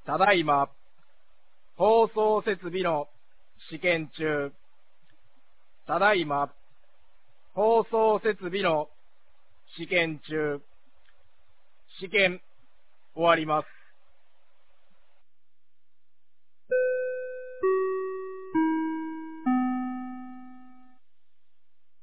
ただいま、放送設備の試験中。ただいま、放送設備の試験中。試験終わります。